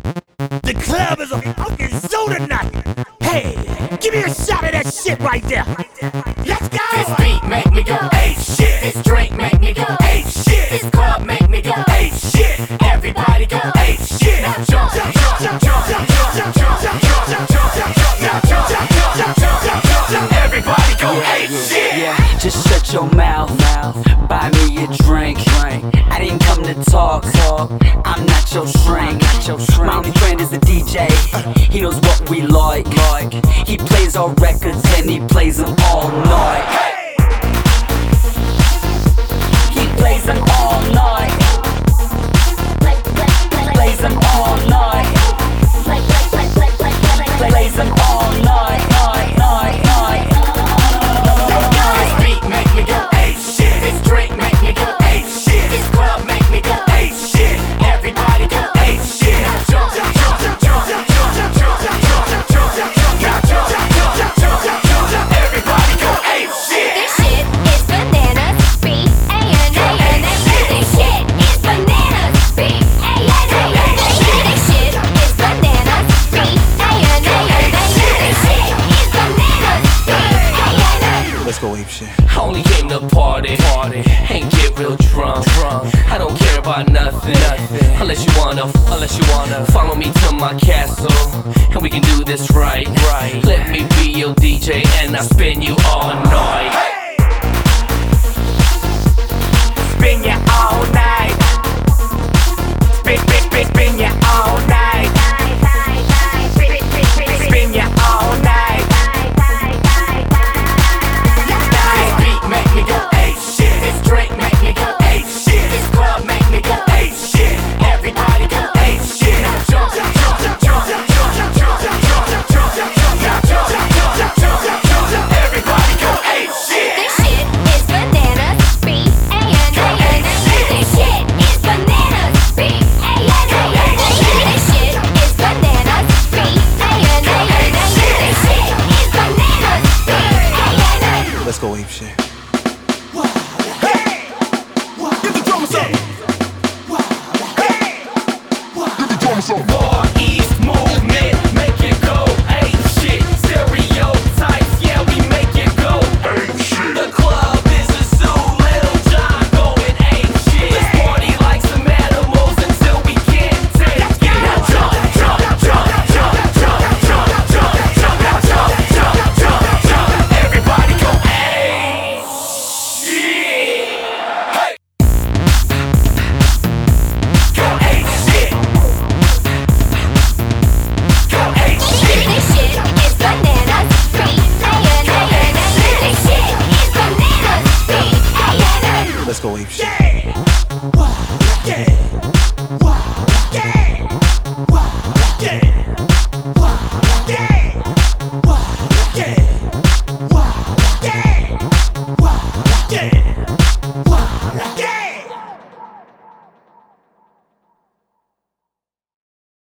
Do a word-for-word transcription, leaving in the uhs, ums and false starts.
The club is a fucking zoo tonight. Hey, give me a shot of that shit right there. Let's go. This beat make me go, hey shit. This drink make me go, hey shit. This club make me go, hey shit. Everybody go, hey shit. Now jump, jump, jump, jump, jump, jump, jump, jump, jump, jump, jump, jump, jump, now jump, jump, jump, jump, jump, jump, jump. Everybody go, hey shit. Yeah, just shut your mouth. Buy me a drink. I didn't come to talk. I'm not your shrink. My only friend is a D J. He knows what we like. He plays our records and he plays them all night. He plays them all night. Plays them all night. Plays them all night. Night, night, night. This beat make me go, hey shit. This drink make me go, hey shit. This club make me go, hey shit. Everybody go, hey shit. Now jump, jump, jump, jump, jump, jump, jump, jump, jump, jump, jump, jump, jump, now jump, jump, jump, jump, jump, jump, jump, jump. Everybody go, hey shit. This shit is bananas. B A N A N A. This shit is bananas. B A N A N A. This shit is bananas. B A N A N A. This shit is bananas. B A N A. Let's go ape shit. I only came to party, party, and get real drunk, drunk. I don't care about nothing, nothing, unless you wanna, unless you wanna follow me to my castle, and we can do this right, right. Let me be your D J, and I'll spin you all night. Spin you all night. Spin, spin, spin, spin you all night. Spin you all night. This beat make me go, hey shit. This drink make me go, hey shit. This club make me go, hey shit. Everybody go, hey shit. Now jump, jump, jump, jump, jump, jump, jump, jump, jump, jump, jump, jump, jump, now jump, jump, jump, jump, jump, jump, jump, jump. Everybody go, hey shit. This shit is bananas. B A N A N A. This shit is bananas. B A N A N A. This shit is bananas. B A N A N A. This shit is bananas. B A N A. Let's go ape shit. Get the drums up. Get the drums up. Far East movement, make it go, hey shit. Stereotypes, yeah, we make it go, hey shit. The club is a zoo, Little John going ape shit. Let's party like some animals until we can't take it. Now jump, jump, jump, jump, jump, jump, jump, jump, now jump, jump, jump, jump. Everybody go, hey shit. Hey. Go ape shit. Go ape shit. This shit is bananas. B A N A N A. This shit is bananas. B A N A. Let's go ape shit.